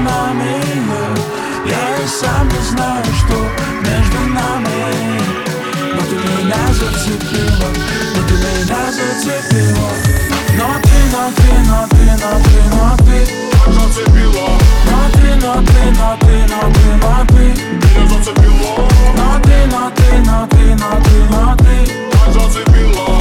нами. Я и сам не знаю, что между нами. Но ты меня зацепила, но ты меня зацепила. Но ты зацепила. Но ты меня зацепила. Но ты зацепила.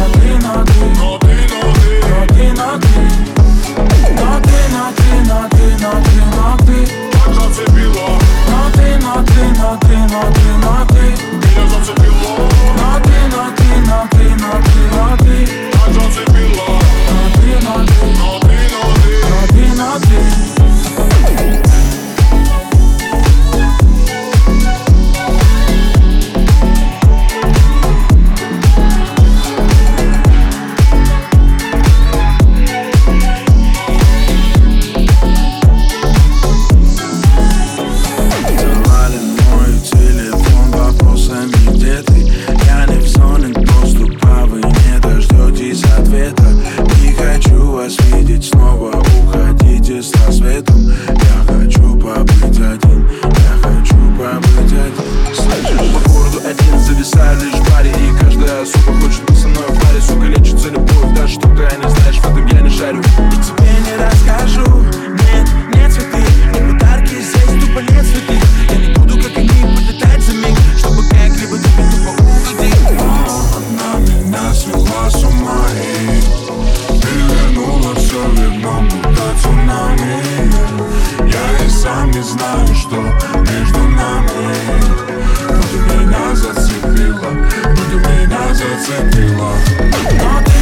видеть снова, уходите с рассветом. Я хочу побыть один, я хочу побыть один. Слышишь, по городу один зависаю лишь в баре, и каждая особа хочет быть со мной в паре. Сука, лечится любовь, даже что ты не знаешь, в этом я не шарю. И тебе не расскажу, нет, не цветы, не подарки, здесь тупо нет цветы. Я не буду, как они, подлетать за миг, чтобы как-либо тебе тупо угодить. Она меня свела с ума, и перевернула все верном, будто цунами. Я и сам не знаю, что между нами. Но ты меня зацепила, но ты меня зацепила. Но ты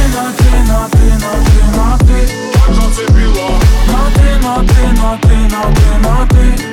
зацепила. но ты